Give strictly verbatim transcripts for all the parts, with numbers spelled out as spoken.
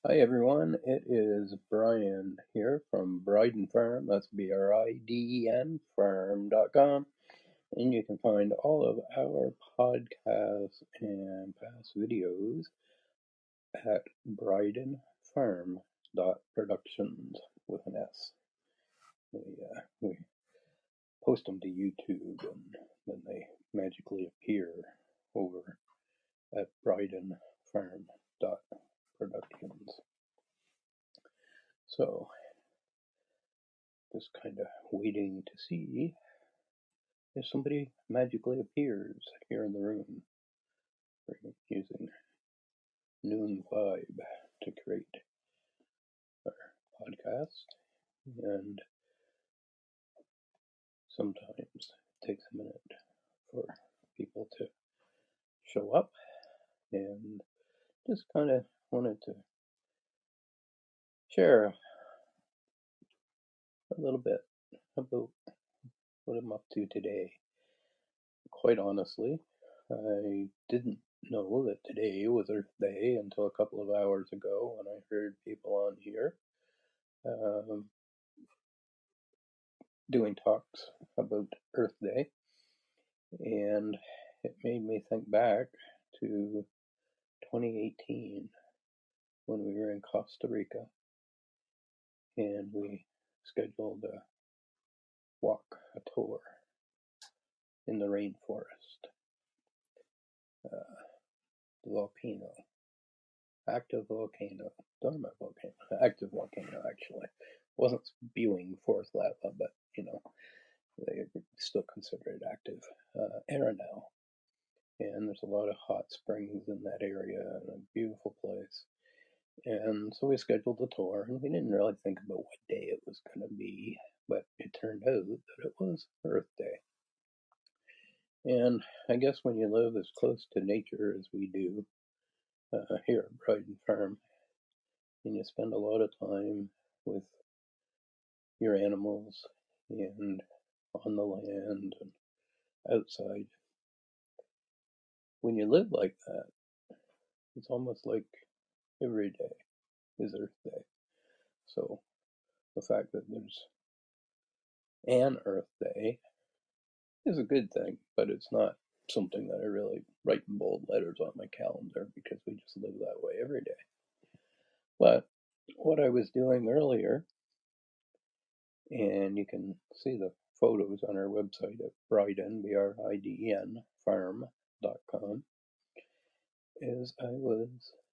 Hi everyone, it is Brian here from Bryden Farm. That's B R I D E N farm dot com, and you can find all of our podcasts and past videos at Bryden Farm dot productions with an S. We, uh, we post them to YouTube and then they magically appear over at Bryden Farm dot productions. So just kind of waiting to see if somebody magically appears here in the room. We're using Noon Vibe to create our podcast, and sometimes it takes a minute for people to show up, and just kind of wanted to share a little bit about what I'm up to today. Quite honestly, I didn't know that today was Earth Day until a couple of hours ago when I heard people on here um, doing talks about Earth Day, and it made me think back to twenty eighteen when we were in Costa Rica and we scheduled a walk, a tour in the rainforest, uh, the volcano, active volcano, dormant volcano, active volcano actually. Wasn't spewing forth lava, but you know, they still consider it active. Uh, Arenal, and there's a lot of hot springs in that area and a beautiful place. And so we scheduled the tour, and we didn't really think about what day it was going to be, but it turned out that it was Earth Day. And I guess when you live as close to nature as we do uh, here at Bryden Farm, and you spend a lot of time with your animals and on the land and outside, when you live like that, it's almost like every day is Earth Day. So the fact that there's an Earth Day is a good thing, but it's not something that I really write in bold letters on my calendar because we just live that way every day. But what I was doing earlier, and you can see the photos on our website at Bryden, B R I D E N farm dot com, is I was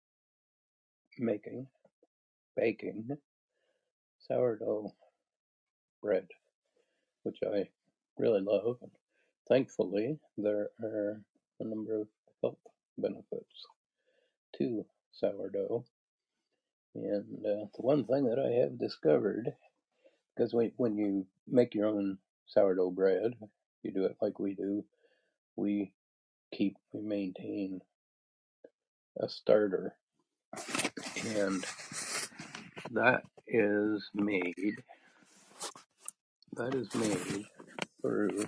making, baking sourdough bread, which I really love. And thankfully, there are a number of health benefits to sourdough. And uh, the one thing that I have discovered, because when, when you make your own sourdough bread, you do it like we do, we keep, we maintain a starter. And that is made, that is made through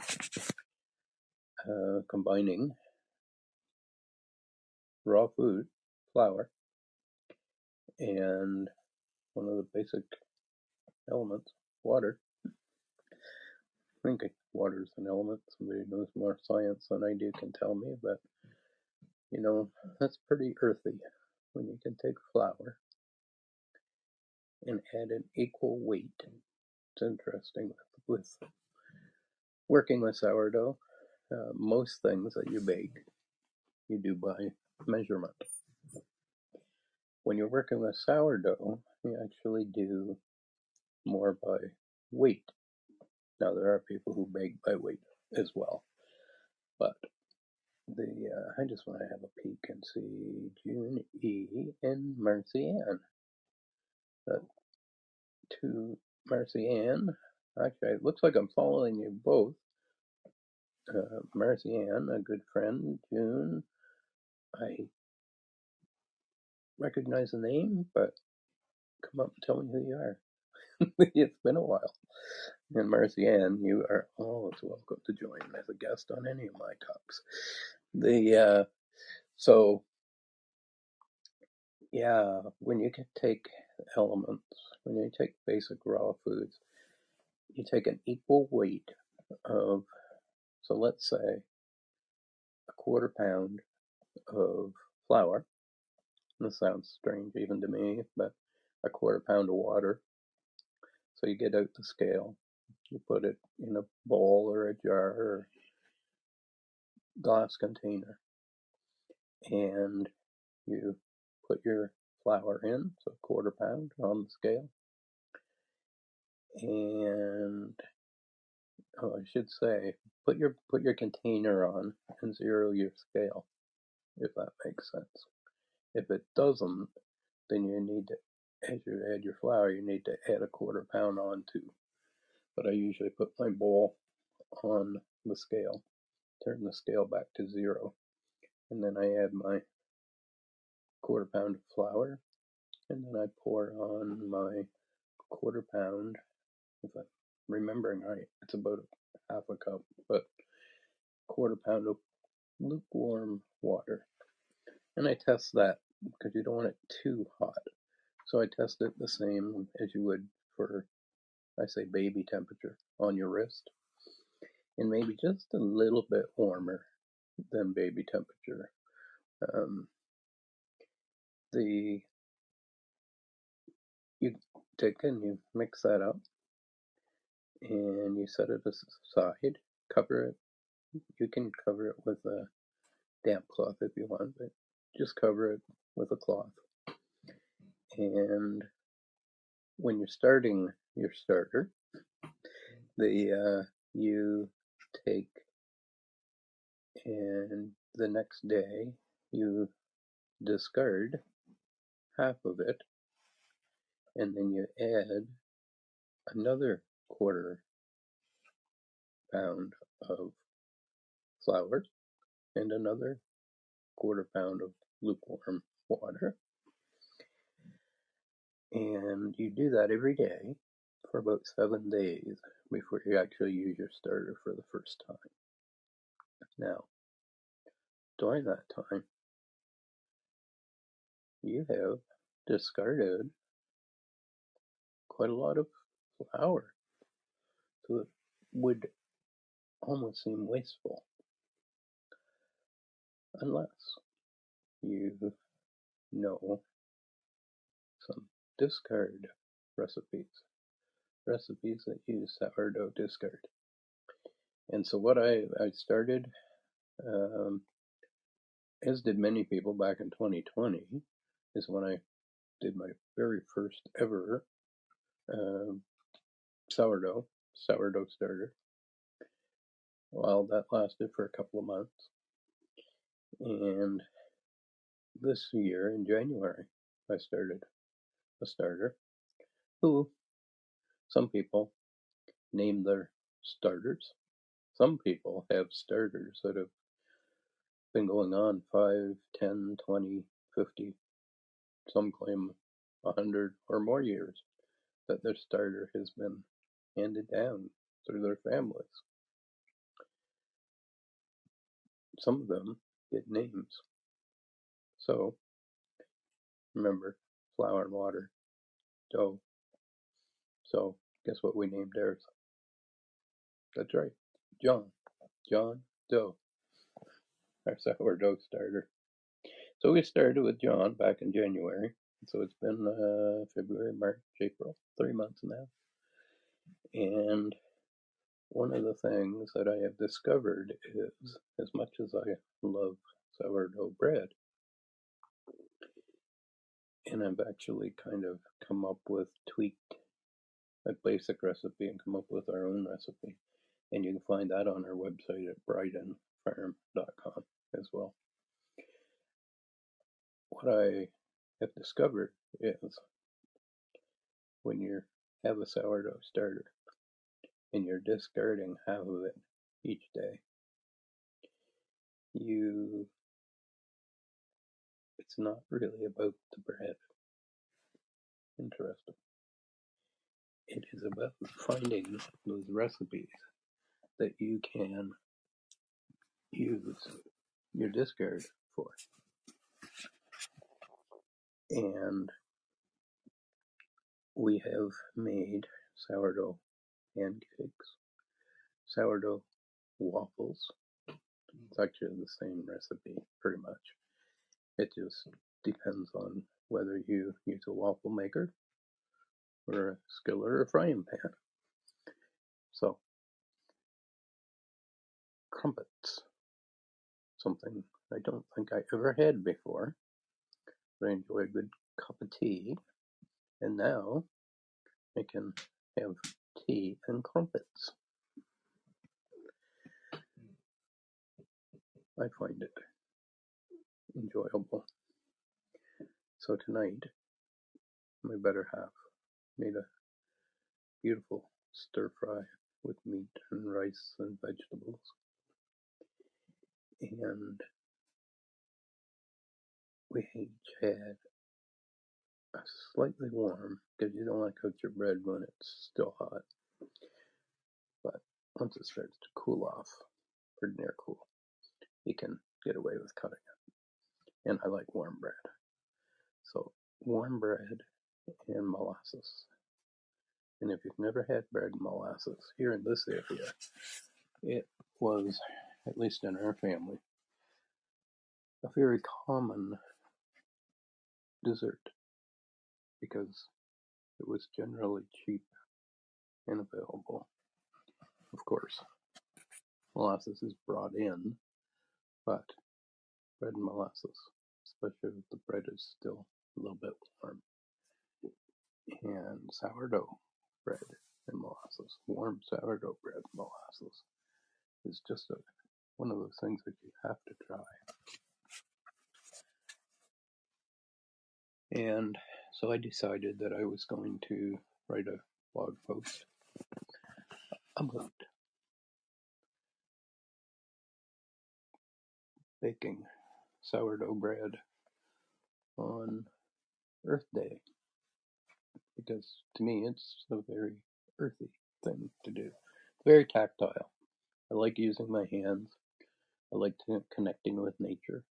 uh, combining raw food, flour, and one of the basic elements, water. I think water is an element. Somebody who knows more science than I do can tell me, but you know, that's pretty earthy when you can take flour and add an equal weight. It's interesting with, with working with sourdough. Uh, most things that you bake, you do by measurement. When you're working with sourdough, you actually do more by weight. Now, there are people who bake by weight as well, but the uh, I just want to have a peek and see June E and Marcy Ann. Uh, to Marcy Ann, actually, it looks like I'm following you both. Uh, Marcy Ann, a good friend. June, I recognize the name, but come up and tell me who you are. It's been a while. And Marcy Ann, you are always welcome to join as a guest on any of my talks. The uh, so Yeah, when you can take elements, when you take basic raw foods, you take an equal weight of, so let's say a quarter pound of flour. This sounds strange even to me, but a quarter pound of water. So you get out the scale, you put it in a bowl or a jar or glass container, and you put your flour in, so a quarter pound on the scale, and oh, I should say, put your put your container on and zero your scale, if that makes sense. If it doesn't, then you need to, as you add your flour, you need to add a quarter pound on too. But I usually put my bowl on the scale, turn the scale back to zero, and then I add my quarter pound of flour, and then I pour on my quarter pound, if I'm remembering right, it's about half a cup, but quarter pound of lukewarm water. And I test that because you don't want it too hot. So I test it the same as you would for, I say, baby temperature on your wrist, and maybe just a little bit warmer than baby temperature. Um, the you take and you mix that up, and you set it aside. Cover it. You can cover it with a damp cloth if you want, but just cover it with a cloth. And when you're starting your starter, the uh, you take, and the next day you discard half of it, and then you add another quarter pound of flour and another quarter pound of lukewarm water. And you do that every day for about seven days before you actually use your starter for the first time. Now, during that time, you have discarded quite a lot of flour. So it would almost seem wasteful unless you know some discard recipes, recipes that use sourdough discard. And so what I, I started, um, as did many people back in twenty twenty, is when I did my very first ever uh, sourdough, sourdough starter. Well, that lasted for a couple of months. And this year in January, I started a starter who some people name their starters. Some people have starters that have been going on five, ten, twenty, fifty, some claim a hundred or more years that their starter has been handed down through their families. Some of them get names. So remember, flour and water, dough. So guess what we named ours? That's right, John. John Doe, our sourdough starter. So we started with John back in January. So it's been uh, February, March, April, three months now. And one of the things that I have discovered is, as much as I love sourdough bread, and I've actually kind of come up with, tweaked a basic recipe and come up with our own recipe. And you can find that on our website at bryden farm dot com as well. What I have discovered is when you have a sourdough starter and you're discarding half of it each day, you it's not really about the bread. Interesting. It is about finding those recipes that you can use your discard for. And we have made sourdough pancakes, sourdough waffles. It's actually the same recipe, pretty much. It just depends on whether you use a waffle maker or a skillet or a frying pan. So, crumpets, something I don't think I ever had before, but I enjoy a good cup of tea, and now I can have tea and crumpets. I find it enjoyable. So tonight, my better half made a beautiful stir fry with meat and rice and vegetables. And we each had a slightly warm, because you don't want to cook your bread when it's still hot. But once it starts to cool off, pretty near cool, you can get away with cutting it. And I like warm bread. So warm bread and molasses. And if you've never had bread and molasses here in this area, it was, at least in our family, a very common dessert because it was generally cheap and available. Of course, molasses is brought in, but bread and molasses, especially if the bread is still a little bit warm, and sourdough bread and molasses, warm sourdough bread and molasses, is just a, one of those things that you have to try. And so I decided that I was going to write a blog post about baking sourdough bread on Earth Day, because to me it's a very earthy thing to do. It's very tactile. I like using my hands. I like to, connecting with nature.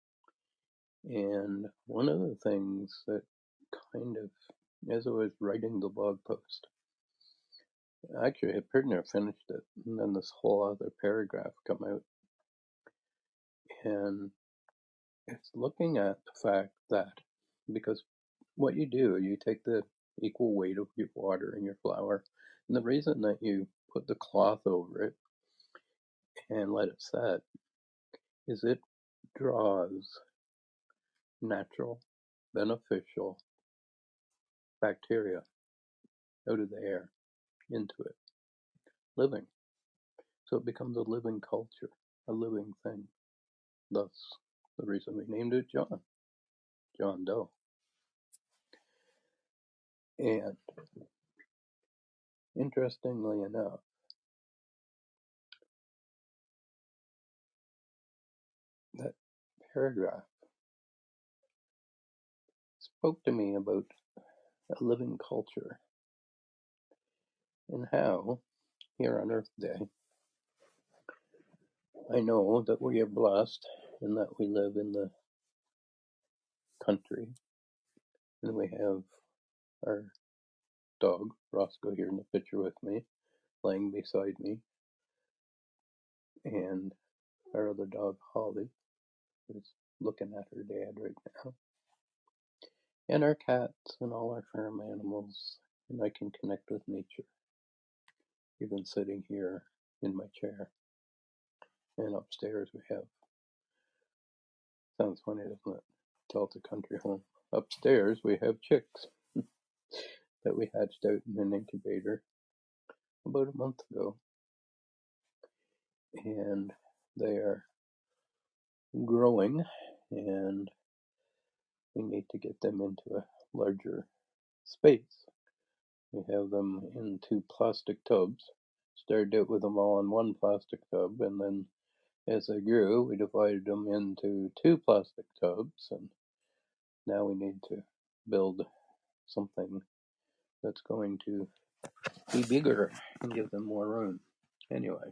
And one of the things that kind of, as I was writing the blog post, actually I pretty near finished it, and then this whole other paragraph come out. And it's looking at the fact that, because what you do, you take the equal weight of your water and your flour, and the reason that you put the cloth over it and let it set is it draws natural, beneficial bacteria out of the air into it, living. So it becomes a living culture, a living thing. Thus, the reason we named it John, John Doe. And interestingly enough, that paragraph spoke to me about a living culture and how, here on Earth Day, I know that we are blessed in that we live in the country and we have our dog, Roscoe, here in the picture with me, laying beside me, and our other dog, Holly, is looking at her dad right now, and our cats and all our farm animals, and I can connect with nature, even sitting here in my chair. And upstairs we have, sounds funny, doesn't it? Delta Country Home. Upstairs we have chicks that we hatched out in an incubator about a month ago, and they are growing, and we need to get them into a larger space. We have them in two plastic tubs. Started out with them all in one plastic tub, and then as they grew, we divided them into two plastic tubs, and now we need to build something that's going to be bigger and give them more room. Anyway,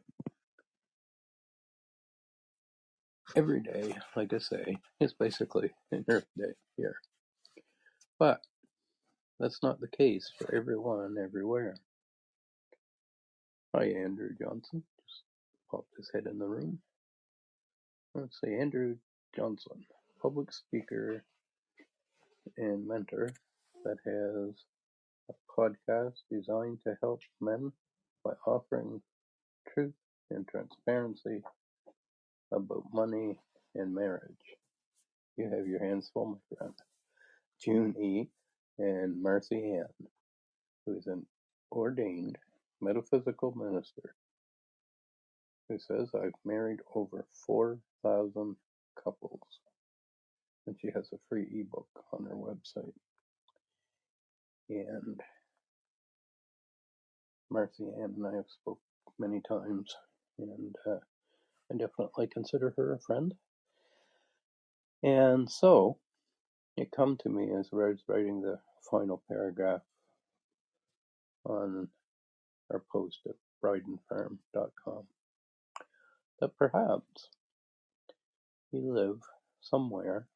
every day, like I say, is basically an Earth Day here. But that's not the case for everyone everywhere. Hi, Andrew Johnson. Just popped his head in the room. Let's see, Andrew Johnson, public speaker and mentor that has a podcast designed to help men by offering truth and transparency about money and marriage. You have your hands full, my friend. June E. and Marcy Ann, who is an ordained metaphysical minister, who says, I've married over four thousand couples. And she has a free ebook on her website. And Marcy Ann and I have spoke many times, and uh, I definitely consider her a friend. And so it come to me as I was writing the final paragraph on our post at bride and farm dot com that perhaps you live somewhere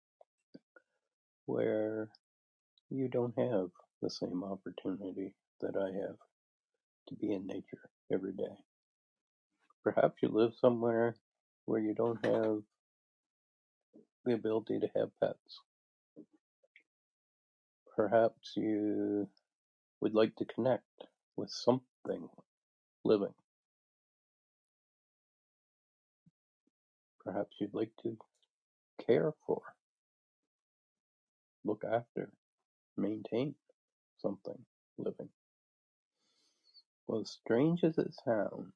where you don't have the same opportunity that I have to be in nature every day. Perhaps you live somewhere where you don't have the ability to have pets. Perhaps you would like to connect with something living. Perhaps you'd like to care for, look after, maintain something living. Well, as strange as it sounds,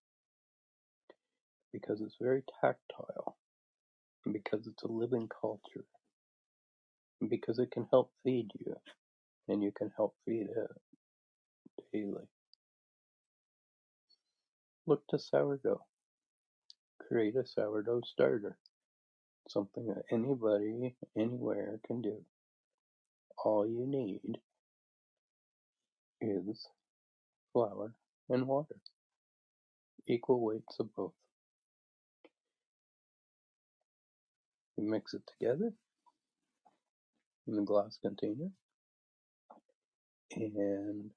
because it's very tactile, and because it's a living culture, and because it can help feed you, and you can help feed it daily. Look to sourdough. Create a sourdough starter. Something that anybody, anywhere can do. All you need is flour and water. Equal weights of both. You mix it together in a glass container, and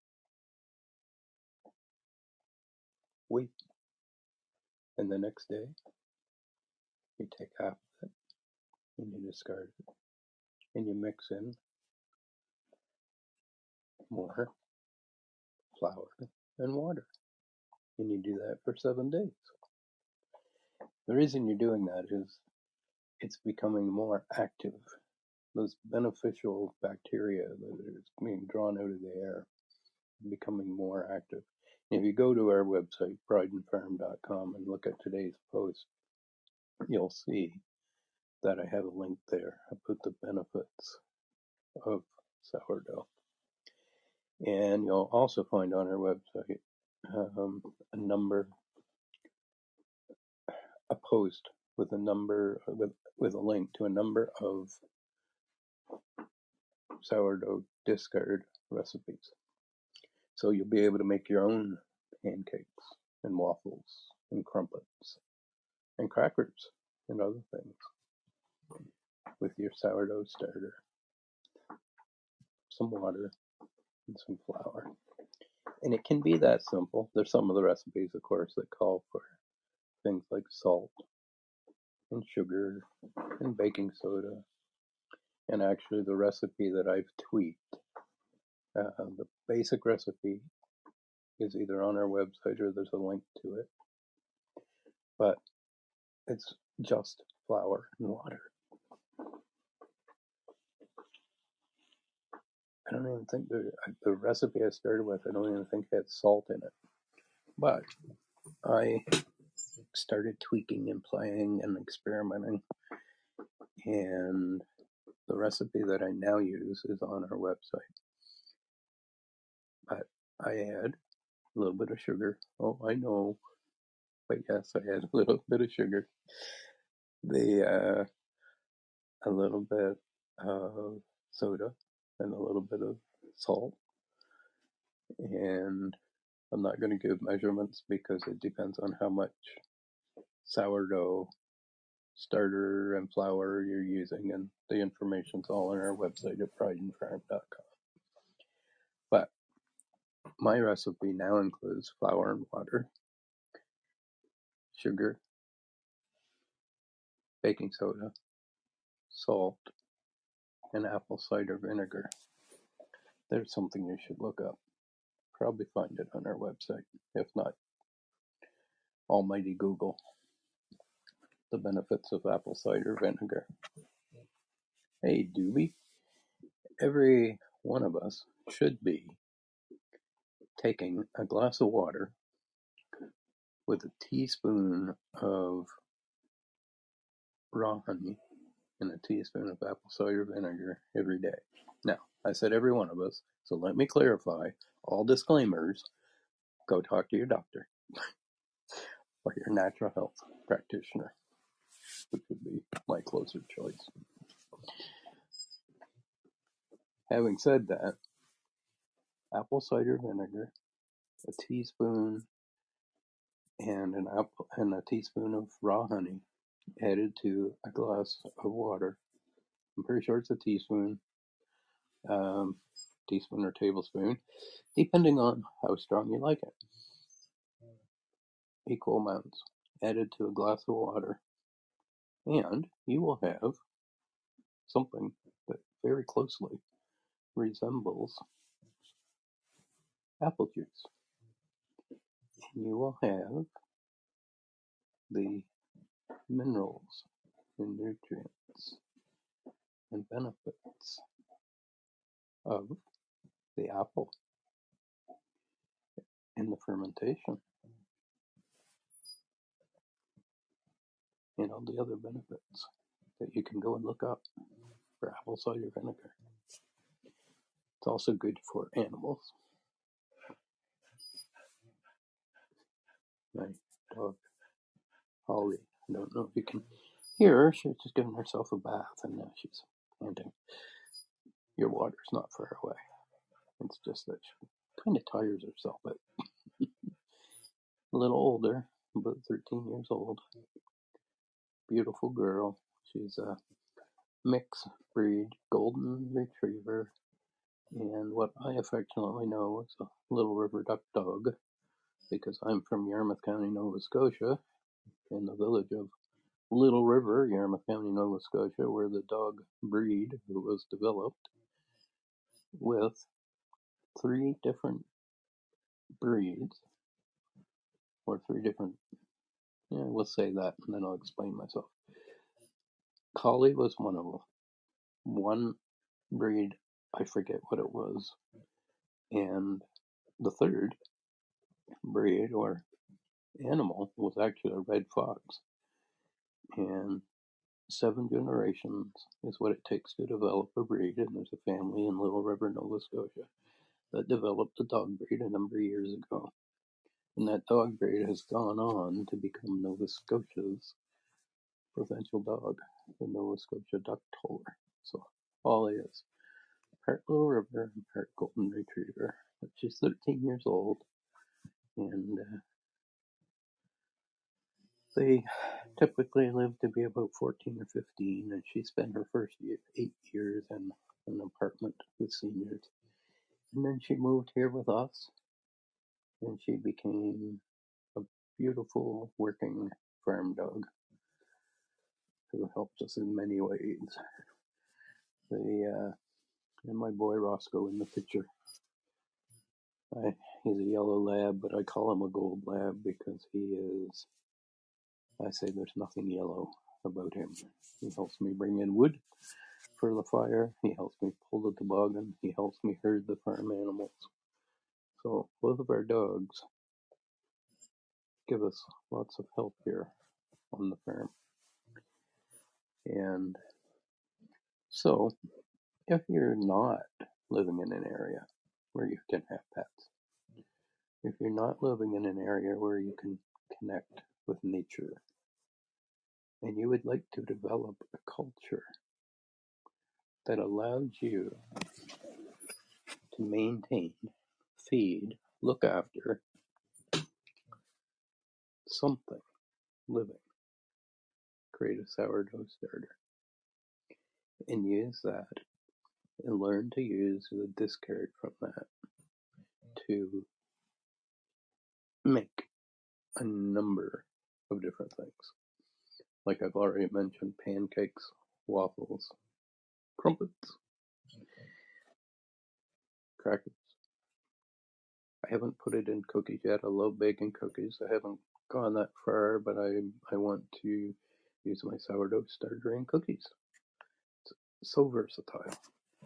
wait. And the next day, you take half of it and you discard it, and you mix in more flour and water, and you do that for seven days. The reason you're doing that is it's becoming more active. Those beneficial bacteria that is being drawn out of the air are becoming more active. And if you go to our website, bride and farm dot com, and look at today's post, you'll see that I have a link there about the benefits of sourdough. And you'll also find on our website um, a number, a post with a number, with, with a link to a number of sourdough discard recipes. So you'll be able to make your own pancakes and waffles and crumpets and crackers and other things with your sourdough starter, some water, and some flour. And it can be that simple. There's some of the recipes, of course, that call for things like salt and sugar and baking soda. And actually, the recipe that I've tweaked, uh, the basic recipe is either on our website or there's a link to it. But it's just flour and water. I don't even think the, the recipe I started with, I don't even think had salt in it. But I started tweaking and playing and experimenting. And the recipe that I now use is on our website. But I add a little bit of sugar. Oh, I know. But yes, I add a little bit of sugar. The, uh, a little bit of soda and a little bit of salt. And I'm not going to give measurements because it depends on how much sourdough starter and flour you're using, and the information's all on our website at pride and farm dot com. But my recipe now includes flour and water, sugar, baking soda, salt, and apple cider vinegar. There's something you should look up. Probably find it on our website. If not, almighty Google the benefits of apple cider vinegar. Hey, Doobie, every one of us should be taking a glass of water with a teaspoon of raw honey and a teaspoon of apple cider vinegar every day. Now, I said every one of us, so let me clarify all disclaimers. Go talk to your doctor or your natural health practitioner, which would be my closer choice. Having said that, apple cider vinegar, a teaspoon, and an apple and a teaspoon of raw honey added to a glass of water. I'm pretty sure it's a teaspoon, um, teaspoon or tablespoon, depending on how strong you like it. Equal amounts added to a glass of water, and you will have something that very closely resembles apple juice. And you will have the minerals and nutrients and benefits of the apple in the fermentation and all the other benefits that you can go and look up for apple cider vinegar. It's also good for animals. My dog, Holly, I don't know if you can hear her. She's just giving herself a bath and now she's panting. Your water's not far away. It's just that she kind of tires herself, but a little older, about thirteen years old. Beautiful girl. She's a mixed breed golden retriever and what I affectionately know as a Little River Duck dog, because I'm from Yarmouth County, Nova Scotia, in the village of Little River, Yarmouth County, Nova Scotia, where the dog breed was developed with three different breeds, or three different, yeah, we'll say that, and then I'll explain myself. Collie was one of them. One breed, I forget what it was, and the third breed or animal was actually a red fox. And seven generations is what it takes to develop a breed, and there's a family in Little River, Nova Scotia that developed the dog breed a number of years ago. And that dog breed has gone on to become Nova Scotia's provincial dog, the Nova Scotia Duck Toller. So Holly is part Little River and part Golden Retriever. But she's thirteen years old, and uh, they typically live to be about fourteen or fifteen, and she spent her first year, eight years in an apartment with seniors. And then she moved here with us, and she became a beautiful working farm dog who helped us in many ways. The uh, and my boy Roscoe in the picture. I, he's a yellow lab, but I call him a gold lab because he is, I say there's nothing yellow about him. He helps me bring in wood for the fire. He helps me pull the toboggan. He helps me herd the farm animals. So both of our dogs give us lots of help here on the farm. And so if you're not living in an area where you can have pets, if you're not living in an area where you can connect with nature, and you would like to develop a culture that allows you to maintain, feed, look after something living, create a sourdough starter and use that and learn to use the discard from that to make a number of different things. Like I've already mentioned, pancakes, waffles, crumpets, crackers. I haven't put it in cookies yet. I love baking cookies. I haven't gone that far, but I I want to use my sourdough starter in cookies. It's so versatile.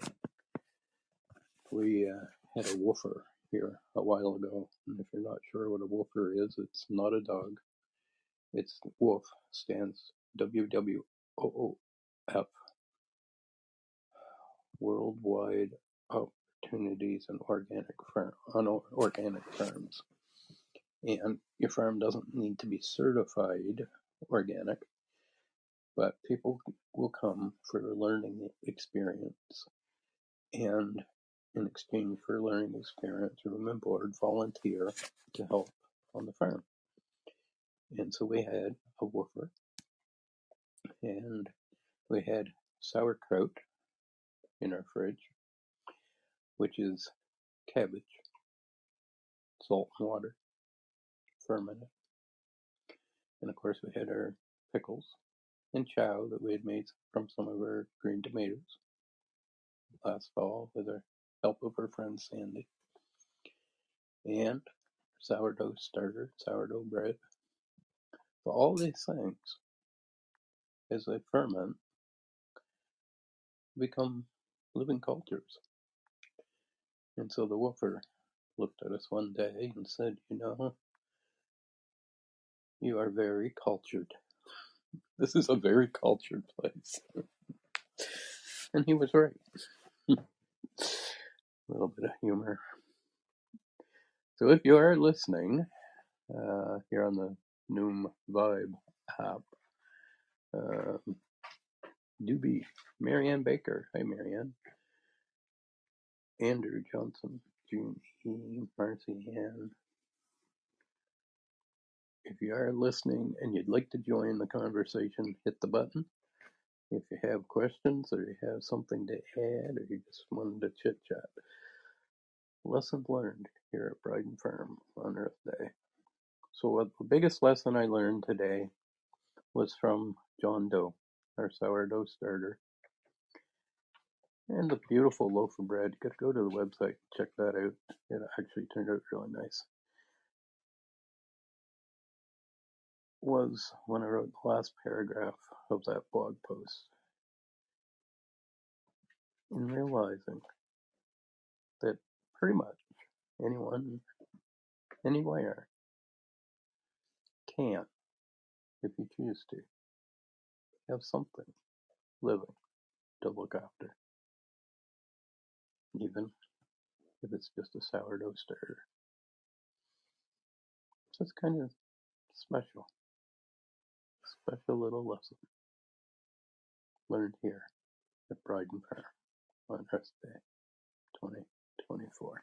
We uh, had a woofer here a while ago, and if you're not sure what a woofer is, it's not a dog. It's WOOF, stands W W O O F, Worldwide Opportunities in Organic Farm, on Organic Farms. And your farm doesn't need to be certified organic, but people will come for a learning experience, and in exchange for learning experience, room and board, volunteer to help on the farm. And so we had a woofer, and we had sauerkraut in our fridge, which is cabbage, salt and water, fermented. And of course we had our pickles and chow that we had made from some of our green tomatoes last fall with the help of our friend Sandy. And sourdough starter, sourdough bread. So all these things, as they ferment, become living cultures. And so the woofer looked at us one day and said, you know, you are very cultured. This is a very cultured place. And he was right. A little bit of humor. So if you are listening, uh, here on the Noom Vibe app, uh, Doobie, Marianne Baker. Hi, Marianne. Andrew Johnson, June E, Marcy Ann. If you are listening and you'd like to join the conversation, hit the button. If you have questions or you have something to add or you just wanted to chit chat. Lessons learned here at Bryden Farm on Earth Day. So what the biggest lesson I learned today was from John Doe, our sourdough starter. And the beautiful loaf of bread. You got to go to the website, check that out. It actually turned out really nice. Was when I wrote the last paragraph of that blog post. In realizing that pretty much anyone, anywhere, can, if you choose to, have something living to look after. Even if it's just a sourdough starter. So it's kind of special. Special little lesson learned here at Bryden Farm on Earth Day twenty twenty-four.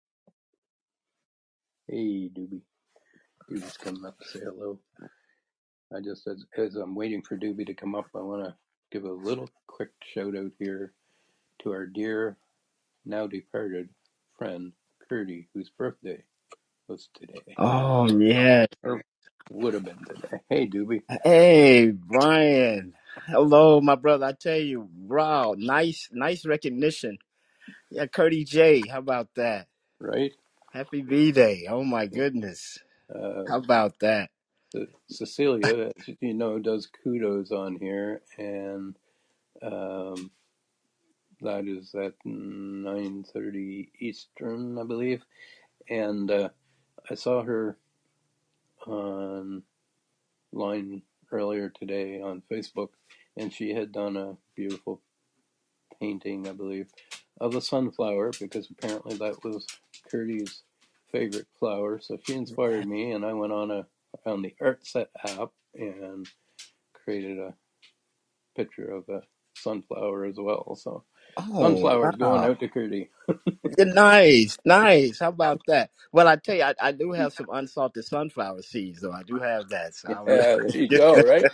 Hey, Doobie. Doobie's coming up to say hello. I just, as, as I'm waiting for Doobie to come up, I want to give a little quick shout out here to our dear, now departed friend, Curdy, whose birthday was today. Oh, yeah. Or would have been today. Hey, Doobie. Hey, Brian. Hello, my brother. I tell you, wow, nice, nice recognition. Yeah, Curdy J. How about that? Right? Happy B-Day. Oh, my goodness. Uh, How about that? Cecilia, as you know, does kudos on here, and um, that is at nine thirty Eastern, I believe. And uh, I saw her online earlier today on Facebook, and she had done a beautiful painting, I believe, of a sunflower, because apparently that was Curdy's favorite flower. So she inspired me, and I went on a on the ArtSet app and created a picture of a sunflower as well. So Oh, Sunflowers going wow. out to Curdy. Yeah, nice, nice. How about that? Well, I tell you, I, I do have some unsalted sunflower seeds, though. I do have that. So Yeah, I'll, there you go, right?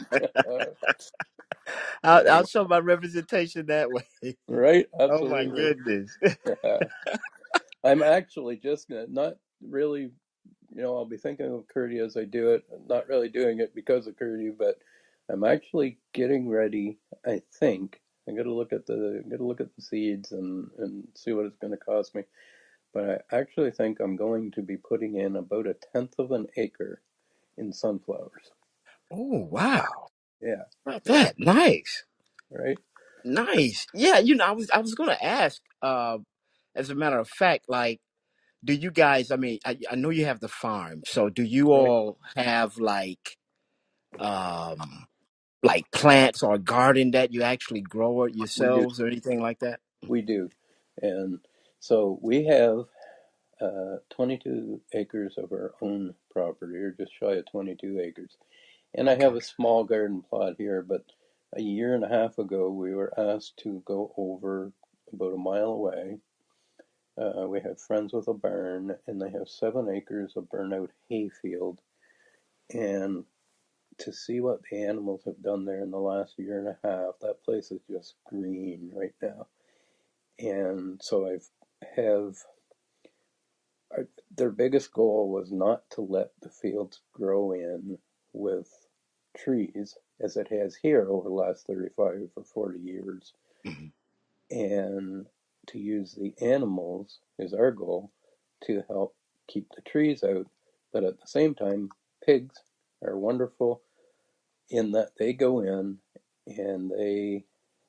I'll, I'll show my representation that way. Right? Oh my Absolutely. goodness. Yeah. I'm actually just gonna not really, you know, I'll be thinking of Curdy as I do it. I'm not really doing it because of Curdy, but I'm actually getting ready. I think I got to look at the got to look at the seeds and and see what it's going to cost me. But I actually think I'm going to be putting in about a tenth of an acre in sunflowers. Oh, wow. Yeah, How about yeah, that? Nice. right. Nice. Yeah, you know, I was I was gonna ask, uh, as a matter of fact, like, do you guys, I mean, I, I know you have the farm, so do you Right. all have like um like plants or garden that you actually grow it We do. yourselves or anything like that? We do. And so we have uh, twenty-two acres of our own property, or just shy of twenty-two acres. And I Okay. have a small garden plot here, but a year and a half ago, we were asked to go over about a mile away. Uh, we have friends with a barn, and they have seven acres of burnout hayfield. And to see what the animals have done there in the last year and a half, that place is just green right now. And so I've have I, their biggest goal was not to let the fields grow in with trees as it has here over the last thirty-five or forty years, Mhm. and to use the animals is our goal to help keep the trees out. But at the same time, pigs are wonderful in that they go in and they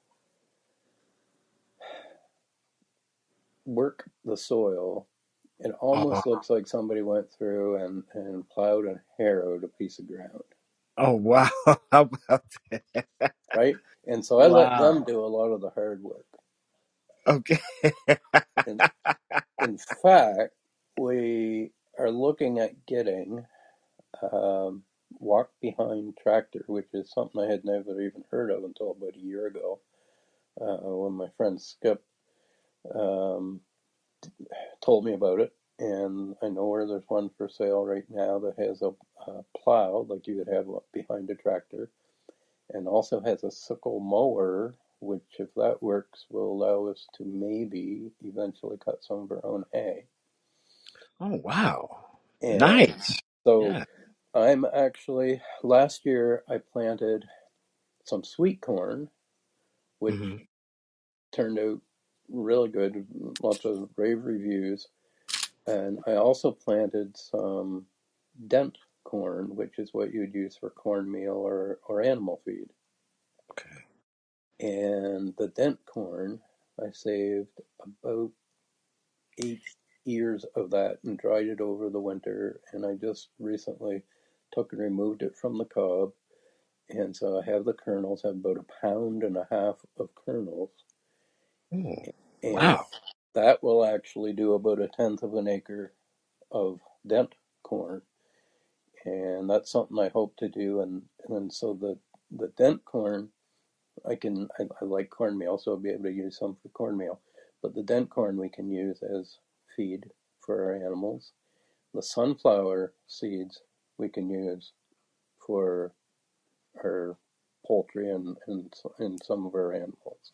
work the soil. It Oh, almost looks like somebody went through and, and plowed and harrowed a piece of ground, oh wow. How about that? right? And so I let them Wow. do a lot of the hard work. Okay. And in fact, we are looking at getting um, walk behind tractor, which is something I had never even heard of until about a year ago, uh, when my friend Skip um, told me about it. And I know where there's one for sale right now that has a, a plow like you would have behind a tractor, and also has a sickle mower, which, if that works, will allow us to maybe eventually cut some of our own hay. Oh wow. And Nice. so Yeah. I'm actually, last year I planted some sweet corn, which Hmm. turned out really good, lots of rave reviews. And I also planted some dent corn, which is what you'd use for cornmeal or, or animal feed. Okay. And the dent corn, I saved about eight ears of that and dried it over the winter. And I just recently took and removed it from the cob. And so I have the kernels, have about a pound and a half of kernels. Oh, And wow. that will actually do about a tenth of an acre of dent corn. And that's something I hope to do. And, and so the, the dent corn, I can, I, I like cornmeal, so I'll be able to use some for cornmeal. But the dent corn we can use as feed for our animals. The sunflower seeds we can use for our poultry and, and, and some of our animals.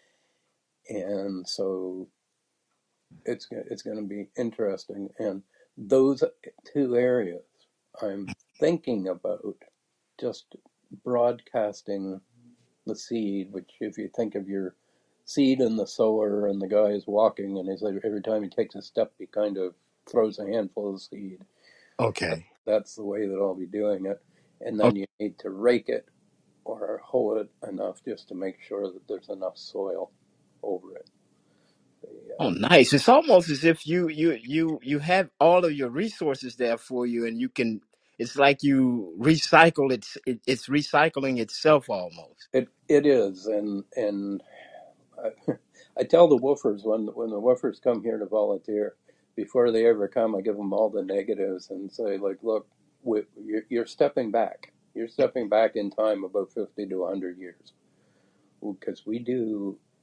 And so it's, it's going to be interesting. And those two areas I'm thinking about just broadcasting the seed, which, if you think of your seed and the sower and the guy is walking and he's, every time he takes a step he kind of throws a handful of seed. Okay. That's the way that I'll be doing it. And Oh, then you need to rake it or hoe it enough just to make sure that there's enough soil over it. The, oh, uh, nice. It's almost as if you you you you have all of your resources there for you, and you can. It's like you recycle. It's it, it's recycling itself almost. it it is, and and I, I tell the woofers when when the woofers come here to volunteer, before they ever come, I give them all the negatives and say, like, look, we, you're, you're stepping back. You're stepping back in time about fifty to one hundred years, because we do.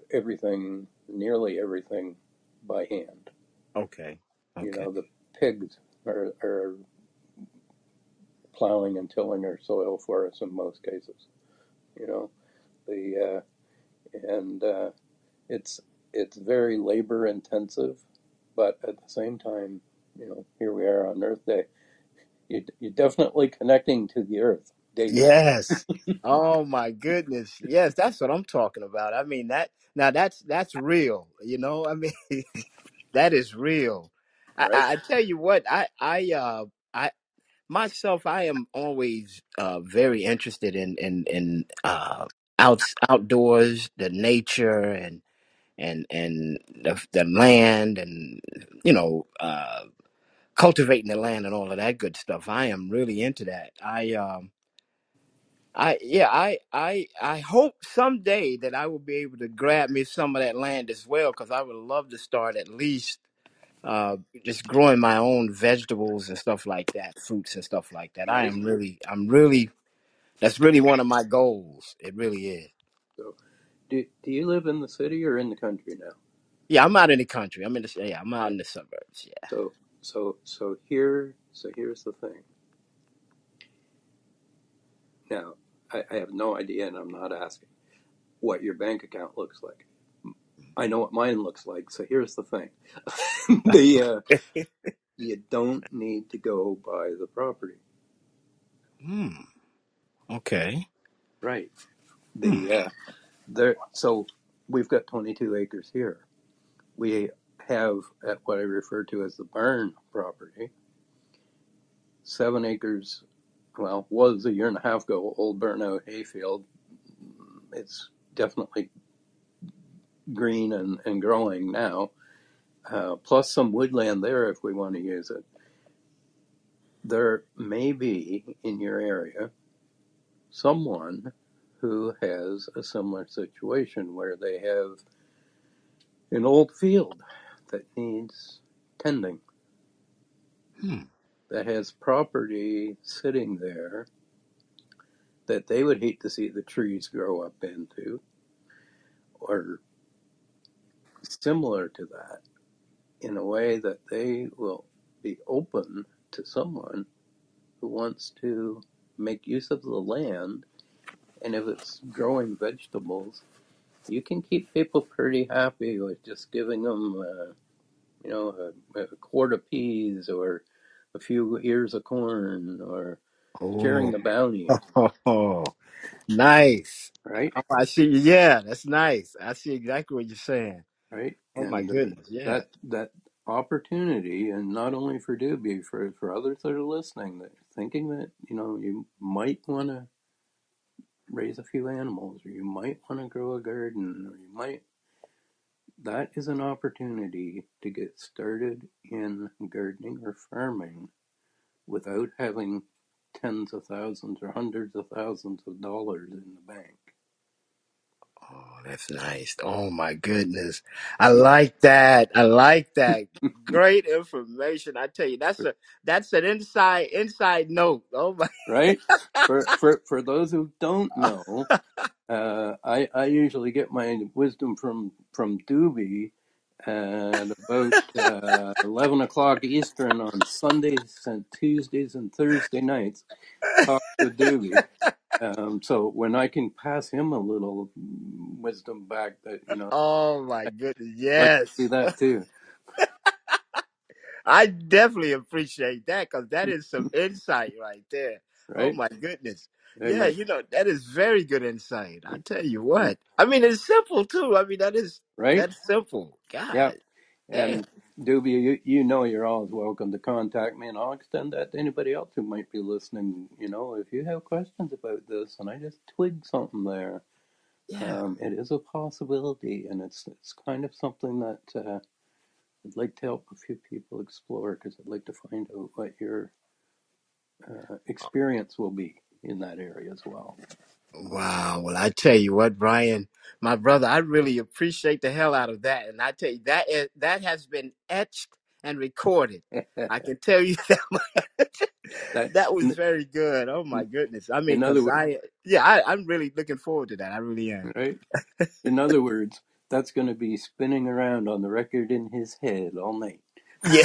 everything, nearly everything, by hand. Okay. You Okay. know, the pigs are, are plowing and tilling our soil for us in most cases. You know, the uh, and uh, it's it's very labor intensive, but at the same time, you know, here we are on Earth Day. You, you're definitely connecting to the Earth daily. Yes. Oh my goodness. Yes, that's what I'm talking about. I mean that now that's that's real. You know, I mean that is real. I, Right? I I tell you what, I I uh I myself I am always uh very interested in in in uh outs outdoors, the nature and and and the, the land and you know uh cultivating the land and all of that good stuff. I am really into that. I um I yeah, I I I hope someday that I will be able to grab me some of that land as well, because I would love to start at least uh just growing my own vegetables and stuff like that, fruits and stuff like that. I Right? am really I'm really that's really one of my goals. It really is. So, do, do you live in the city or in the country now? Yeah, I'm out in the country. I'm in the yeah, I'm out in the suburbs. Yeah. So, so, so here, so here's the thing. Now, I, I have no idea, and I'm not asking what your bank account looks like. I know what mine looks like. So here's the thing: the uh, you don't need to go buy the property. Hmm. Okay. Right. Hmm. The uh, there. So we've got twenty-two acres here. We have at what I refer to as the barn property, seven acres. Well, was a year and a half ago, old burnout hayfield. It's definitely green and, and growing now, uh, plus some woodland there if we want to use it. There may be in your area someone who has a similar situation where they have an old field that needs tending, Hmm. that has property sitting there that they would hate to see the trees grow up into, or similar to that, in a way that they will be open to someone who wants to make use of the land. And if it's growing vegetables, you can keep people pretty happy with just giving them, uh, you know, a, a quart of peas or a few ears of corn or sharing Oh. the bounty, Oh. Nice. right? Oh, I see. Yeah, that's nice. I see exactly what you're saying. Right? Oh my And uh, goodness. Yeah. that that opportunity, and not only for Doobie, for for others that are listening, that are thinking that you know you might want to raise a few animals, or you might want to grow a garden, or you might. That is an opportunity to get started in gardening or farming without having tens of thousands or hundreds of thousands of dollars in the bank. Oh, that's nice. Oh my goodness. I like that. I like that. Great information. I tell you, that's a that's an inside inside note. Oh my. Right? For for for those who don't know, uh, I I usually get my wisdom from from Doobie at about uh, eleven o'clock Eastern on Sundays and Tuesdays and Thursday nights. Talk with Doobie. Um, so when I can pass him a little wisdom back, that you know, Oh my goodness. I'd like to Yes. do that too, I definitely appreciate that, because that is some insight right there. Oh right? my goodness. Hey, Yeah, my you know, that is very good insight. I tell you what. I mean, it's simple too. I mean, that is right? that's simple. Yeah. God damn. And Doobie, you, you know you're always welcome to contact me, and I'll extend that to anybody else who might be listening. You know, if you have questions about this, and I just twigged something there, Yeah. um, it is a possibility, and it's it's kind of something that uh, I'd like to help a few people explore, because I'd like to find out what your uh, experience will be in that area as well. Wow. Well, I tell you what, Brian, my brother, I really appreciate the hell out of that. And I tell you, that is, that has been etched and recorded. I can tell you that that, that was in, very good. Oh my goodness. I mean, in other because words, I, yeah, I, I'm really looking forward to that. I really am. right? In other words, that's going to be spinning around on the record in his head all night. Yeah.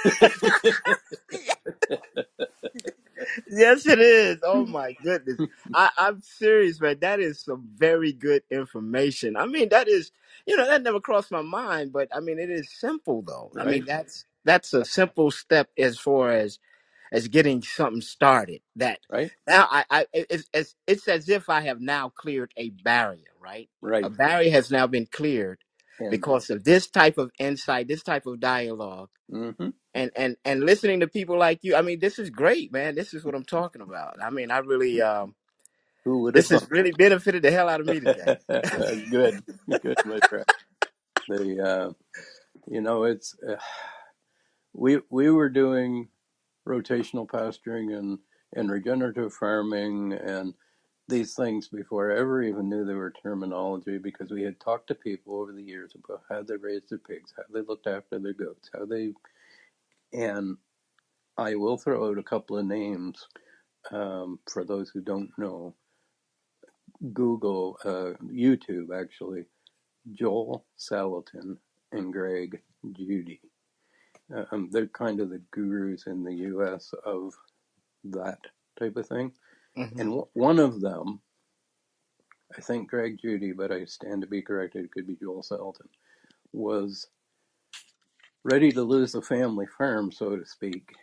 Yes, it is. Oh my goodness. I, I'm serious, man. That is some very good information. I mean, that is, you know, that never crossed my mind, but I mean, it is simple though. I mean, Right, that's that's a simple step as far as as getting something started. That right, now I, I it's, it's it's as if I have now cleared a barrier, right? A right. barrier has now been cleared And because of this type of insight, this type of dialogue mm-hmm. and and and listening to people like you. I mean, this is great, man. This is what I'm talking about. I mean, I really um Who would have this thought? has really benefited the hell out of me today. Good, good, my friend. The uh, you know, it's uh, we we were doing rotational pasturing and and regenerative farming and these things before I ever even knew they were terminology, because we had talked to people over the years about how they raised their pigs, how they looked after their goats, how they, and I will throw out a couple of names um, for those who don't know. Google, uh, YouTube actually, Joel Salatin and Greg Judy. Um, they're kind of the gurus in the U S of that type of thing. Hmm. And w- one of them, I think Greg Judy, but I stand to be corrected, it could be Joel Salatin, was ready to lose the family farm, so to speak.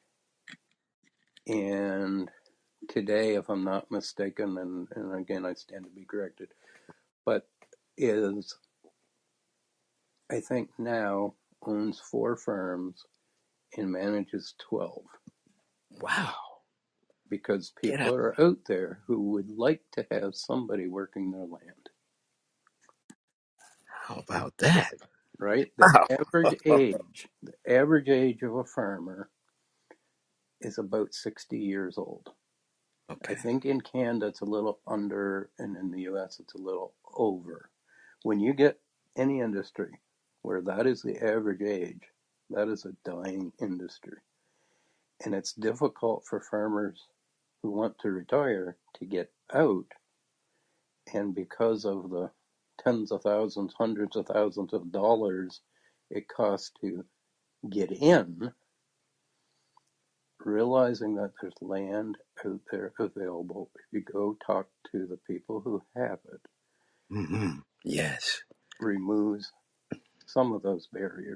And today, if I'm not mistaken, and, and again, I stand to be corrected, but is, I think now, owns four farms and manages twelve, Wow. because Get people out. are out there who would like to have somebody working their land, How about that? right? The Wow. average age, the average age of a farmer is about sixty years old. I Okay. think in Canada it's a little under, and in the U S it's a little over. When you get any industry where that is the average age, that is a dying industry. And it's difficult for farmers who want to retire to get out. And because of the tens of thousands, hundreds of thousands of dollars it costs to get in, realizing that there's land out there available, if you go talk to the people who have it, Hmm. Yes. removes some of those barriers.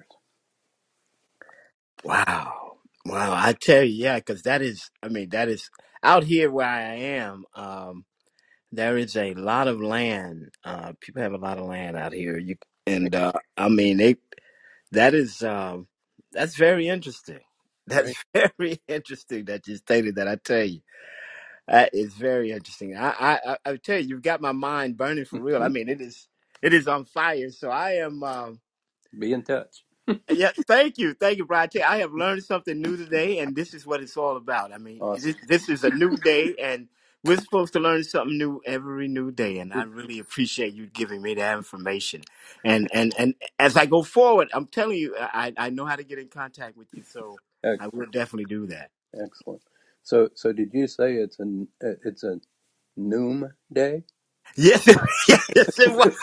Wow. Wow. I tell you, yeah, because that is, I mean, that is out here where I am. Um, there is a lot of land. Uh, people have a lot of land out here. You Right, and uh, I mean, they that is um, that's very interesting. That's right. very interesting that you stated that. I tell you, that is very interesting. I I I I tell you, you've got my mind burning for real. I Mm-hmm. mean, it is it is on fire. So I am. Um, Be in touch. yeah, thank you, thank you, Brian. Tell you, I have learned something new today, and this is what it's all about. I mean, this, Awesome. this is a new day, and we're supposed to learn something new every new day. And I really appreciate you giving me that information. And and and as I go forward, I'm telling you, I I know how to get in contact with you, so I will Excellent. definitely do that. Excellent. So, so did you say it's a it's a Noom day? Yes, yes, it was.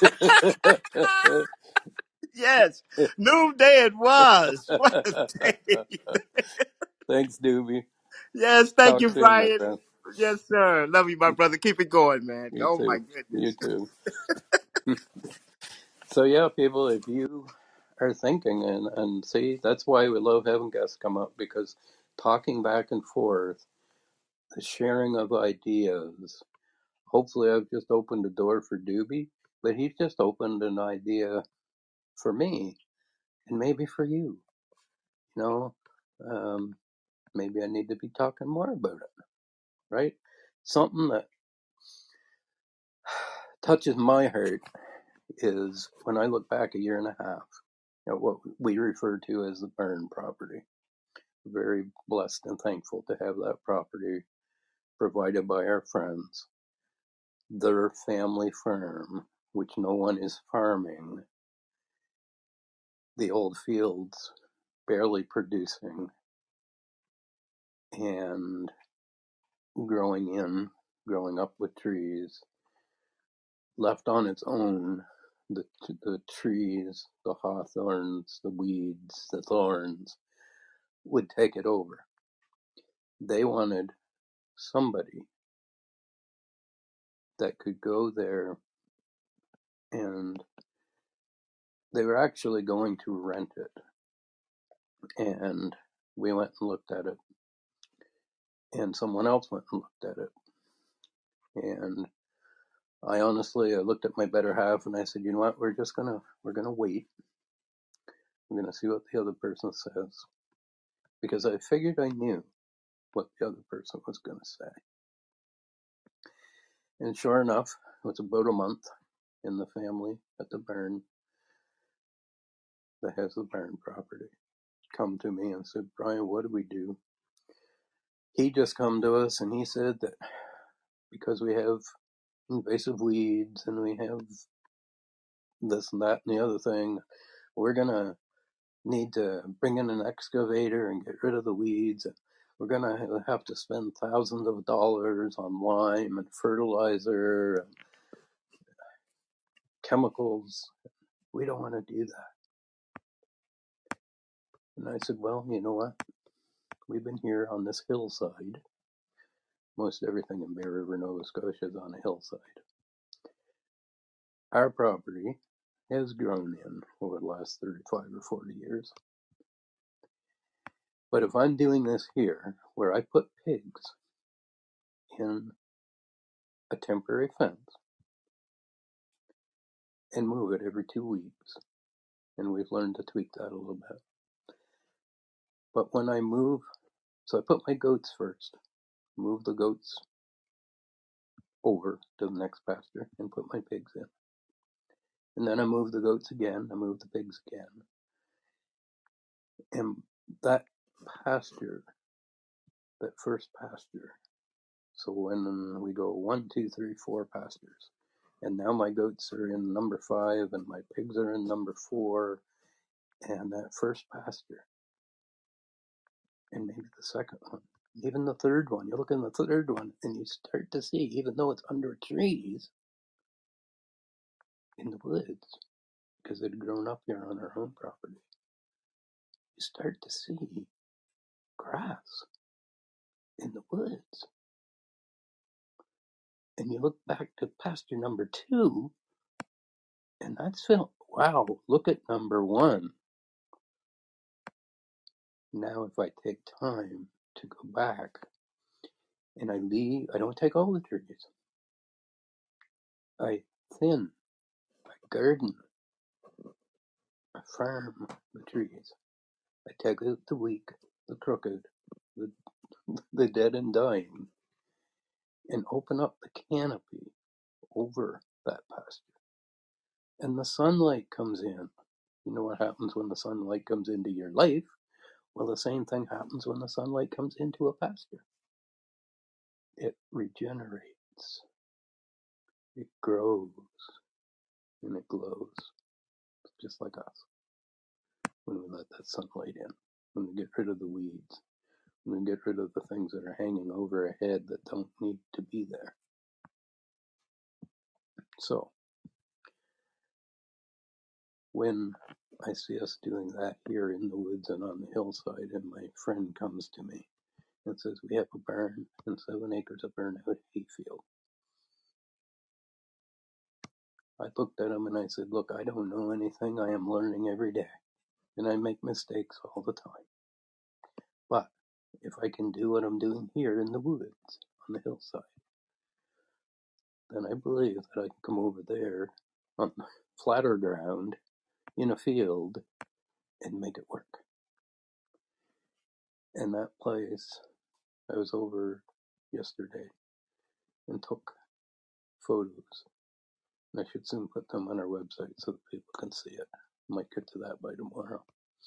Yes, noonday it was. What a day. Thanks, Doobie. Yes, thank Talk you, soon, my Brian. friend. Yes, sir. Love you, my brother. Keep it going, man. You Oh my too. You goodness. too. So yeah, people, if you are thinking, and and see, that's why we love having guests come up, because talking back and forth, the sharing of ideas. Hopefully, I've just opened a door for Doobie, but he's just opened an idea for me, and maybe for you. You know, um, maybe I need to be talking more about it, right? Something that touches my heart is when I look back a year and a half at what we refer to as the burn property. Very blessed and thankful to have that property provided by our friends. Their family farm, which no one is farming, the old fields barely producing and growing in, growing up with trees, left on its own the, the trees, the hawthorns, the weeds, the thorns would take it over. They wanted somebody that could go there, and they were actually going to rent it. And we went and looked at it, and someone else went and looked at it. And I honestly, I looked at my better half and I said, you know what, we're just gonna, we're gonna wait. We're gonna see what the other person says. Because I figured I knew what the other person was gonna say. And sure enough, it was about a month in the family at the barn that has the barn property come to me and said, Brian, what do we do? He just come to us and he said that because we have invasive weeds and we have this and that and the other thing, we're gonna need to bring in an excavator and get rid of the weeds. We're gonna have to spend thousands of dollars on lime and fertilizer and chemicals. We don't want to do that. And I said, well, you know what? We've been here on this hillside. Most everything in Bear River, Nova Scotia is on a hillside. Our property has grown in over the last thirty-five or forty years. But if I'm doing this here, where I put pigs in a temporary fence and move it every two weeks, and we've learned to tweak that a little bit. But when I move, so I put my goats first, move the goats over to the next pasture and put my pigs in. And then I move the goats again, I move the pigs again. And that pasture, that first pasture, so when we go one, two, three, four pastures, and now my goats are in number five and my pigs are in number four, and that first pasture, and maybe the second one, even the third one, you look in the third one and you start to see, even though it's under trees in the woods, because it had grown up here on our home property, you start to see grass in the woods. And you look back to pasture number two, and that's felt, wow, look at number one. Now if I take time to go back and I leave, I don't take all the trees. I thin, I garden, I farm the trees. I take out the weak, the crooked, the, the dead and dying, and open up the canopy over that pasture. And the sunlight comes in. You know what happens when the sunlight comes into your life? Well, the same thing happens when the sunlight comes into a pasture. It regenerates, it grows, and it glows, just like us, when we let that sunlight in, when we get rid of the weeds, when we get rid of the things that are hanging over our head that don't need to be there. So, when I see us doing that here in the woods and on the hillside, and my friend comes to me and says, we have a barn and seven acres of burnout hayfield. I looked at him and I said, look, I don't know anything. I am learning every day. And I make mistakes all the time. But if I can do what I'm doing here in the woods, on the hillside, then I believe that I can come over there on flatter ground, in a field, and make it work. And that place, I was over yesterday and took photos. And I should soon put them on our website so that people can see it. Might get to that by tomorrow.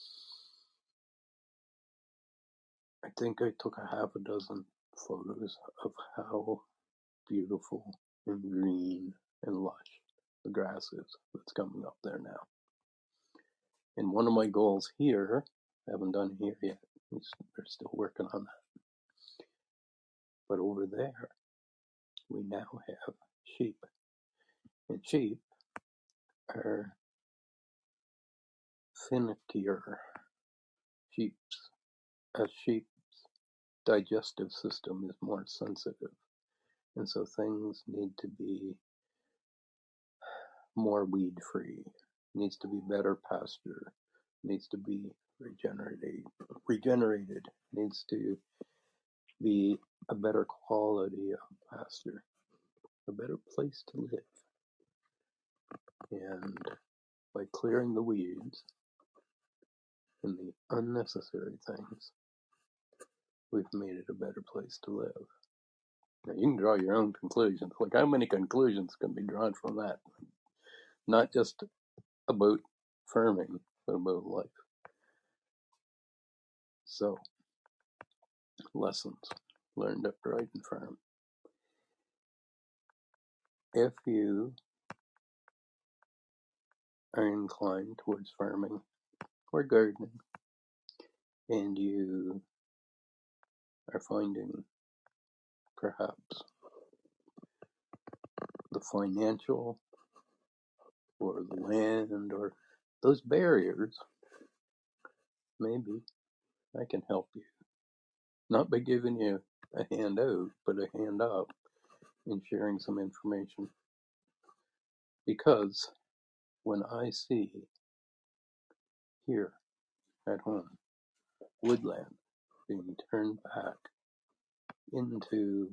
I think I took a half a dozen photos of how beautiful and green and lush the grass is that's coming up there now. And one of my goals here, I haven't done here yet, they're still working on that. But over there, we now have sheep. And sheep are finikier. Sheep's, a sheep's digestive system is more sensitive, and so things need to be more weed free, needs to be better pasture, needs to be regenerated, regenerated, needs to be a better quality of pasture, a better place to live. And by clearing the weeds and the unnecessary things, we've made it a better place to live. Now, you can draw your own conclusions. Like, how many conclusions can be drawn from that? Not just about farming, but about life. So, lessons learned at Dryden Farm. If you are inclined towards farming or gardening, and you are finding perhaps the financial or the land or those barriers, maybe I can help you. Not by giving you a handout, but a hand up in sharing some information. Because when I see here at home woodland being turned back into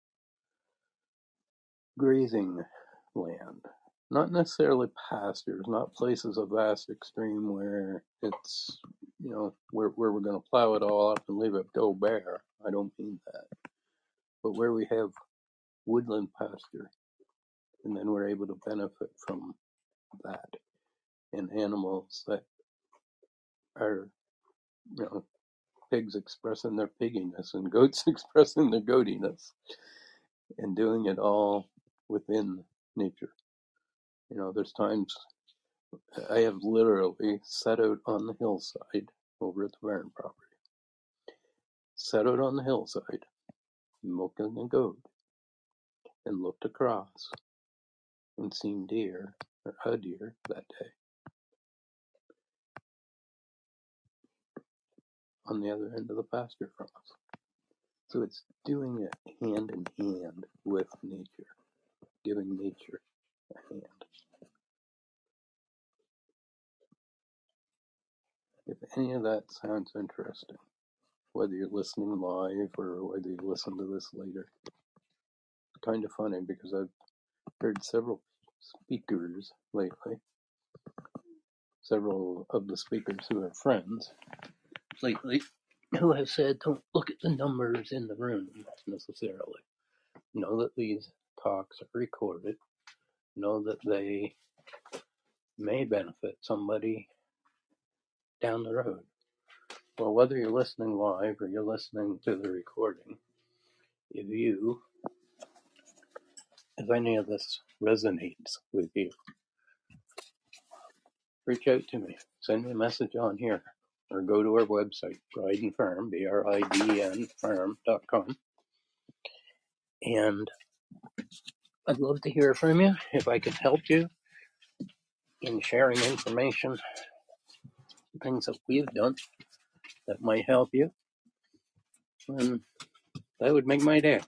grazing land, not necessarily pastures, not places of vast extreme where it's, you know, where, where we're going to plow it all up and leave it go bare. I don't mean that. But where we have woodland pasture, and then we're able to benefit from that. And animals that are, you know, pigs expressing their pigginess and goats expressing their goatiness, and doing it all within nature. You know, there's times I have literally set out on the hillside over at the Barron property, set out on the hillside, milking a goat, and looked across and seen deer, or a deer that day, on the other end of the pasture from us. So it's doing it hand in hand with nature, giving nature a hand. If any of that sounds interesting, whether you're listening live or whether you listen to this later, it's kind of funny because I've heard several speakers lately, several of the speakers who are friends lately, who have said, don't look at the numbers in the room necessarily. Know that these talks are recorded. Know that they may benefit somebody down the road. Well, whether you're listening live or you're listening to the recording, if you, if any of this resonates with you, reach out to me. Send me a message on here or go to our website, Dryden Farm, B R I D E N farm dot com. And I'd love to hear from you. If I can help you in sharing information, things that we've done that might help you, then that would make my day.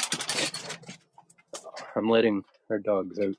I'm letting our dogs out.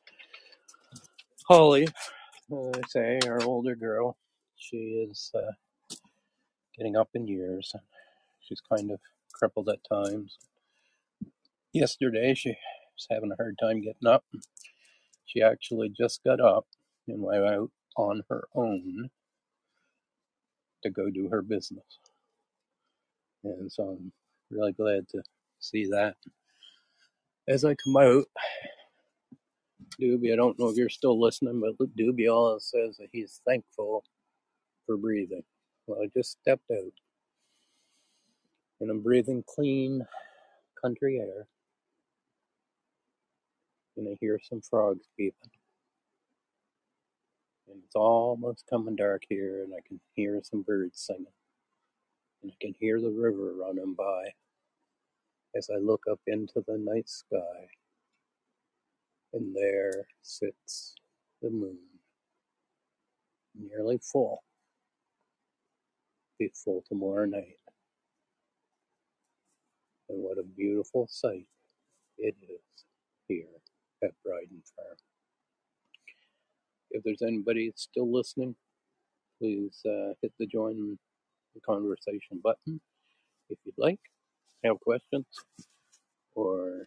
Holly, uh, I say, our older girl, she is uh, getting up in years. She's kind of crippled at times. Yesterday, she was having a hard time getting up. She actually just got up and went out on her own to go do her business. And so I'm really glad to see that. As I come out, Doobie, I don't know if you're still listening, but Doobie always says that he's thankful for breathing. Well, I just stepped out and I'm breathing clean country air, and I hear some frogs beeping. And it's almost coming dark here, and I can hear some birds singing. And I can hear the river running by as I look up into the night sky. And there sits the moon, nearly full, be full tomorrow night. And what a beautiful sight it is here at Bryden Farm. If there's anybody still listening, please uh, hit the join the conversation button if you'd like, have questions, or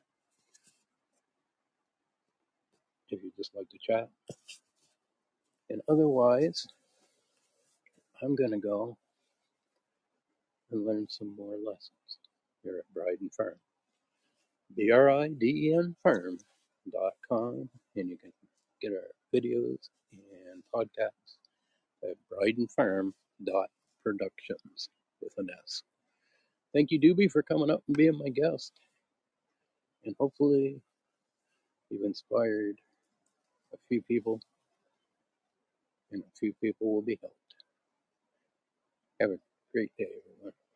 if you just like to chat. And otherwise, I'm going to go and learn some more lessons here at Bryden Farm. B R I D E N farm dot com, and you can get our videos and podcasts at Bryden Farm dot productions with an S. Thank you, Doobie, for coming up and being my guest. And hopefully you've inspired a few people, and a few people will be helped. Have a great day, everyone.